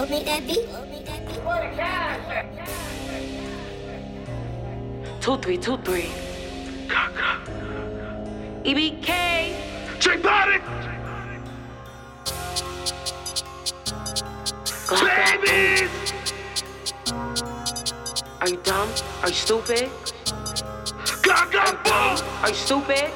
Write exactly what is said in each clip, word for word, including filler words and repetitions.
Go make that beat. Two three two three. E B K. J Body. Babies. Are you dumb? Are you stupid? Gaga boom. Are you stupid?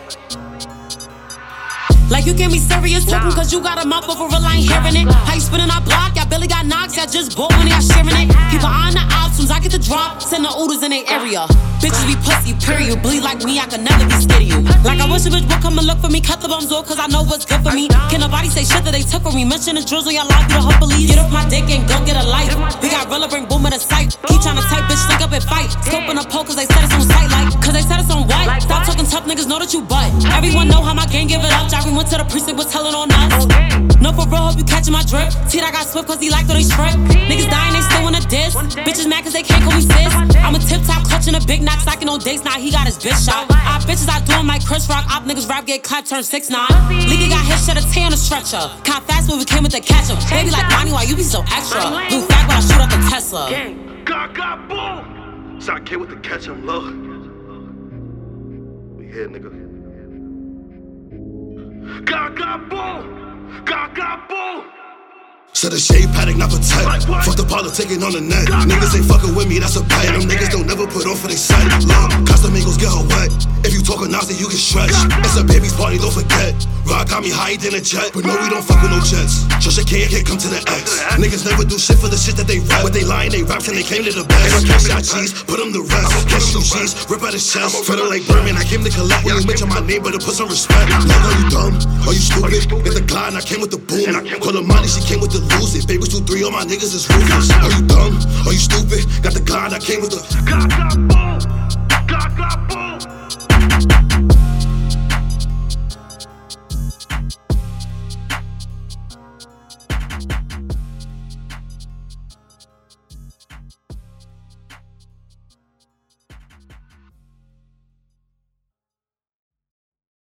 Like you can't be serious, talking cause you got a mouth over a line hearing it. How you spinning our block? Y'all barely got knocks, y'all just bought when y'all sharing it. Keep an eye on the options, I get the drop, send the oodles in their area. Bitches be pussy, period. Bleed like me, I could never be scared of you. Like I wish a bitch would come and look for me, cut the bums off, cause I know what's good for me. Can nobody say shit that they took from me? Mention the drills on your life, you the hope police. Get off my dick and go get a life. We got Rilla, bring boom in the sight. Keep trying to type, bitch, link up and fight. Scoping a pole cause they said it's on sight, like, cause they said it's on what? Stop talking tough, niggas know that you butt. Everyone know how my gang give it up. Jeffrey went to the precinct, was telling on us. No for real, hope you catching my drip. See that I got swift cause he like how they strip. Niggas dying, they still in a diss. Bitches mad cause they can't call me sis. I'm a tip top clutching a big knock, stacking on dates. Now he got his bitch shot. Our bitches out doing my Chris Rock. Op niggas rap get clapped, turn six nine. Leaky got his shit a T on a stretcher. Caught fast when we came with the catcher. Baby like Bonnie, why you be so extra? Blue flag when I shoot up the Tesla. Gaga boom. Shot kid with the catch him low. We here, nigga. Gaga boom. Gaga boom. Said the shade paddock, not protect. Fuck the politicking on the net. Niggas ain't fucking with me, that's a bet. Them niggas don't never put on for they set. Look, Casamigos get her wet. If you talking Nazi, you can stretch. It's a baby's party, don't forget. Rock got me higher than a jet. But no, we don't fuck with no jets. Trisha K can't come to the X. Niggas never do shit for the shit that they rap. But they lying, they rap till they came to the best. Cash out cheese, put them to rest. Catch two G's, rip out his chest. Feeling like Birdman, I came to collect. When you mention my name, better put some respect. Like, are you dumb? Are you stupid? Get the Glide, I came with the boom. Call her Monty, she came with the lose it. Baby two three, all my niggas is ruthless. Are you dumb? Are you stupid? Got the Glide, I came with the Gaga boom.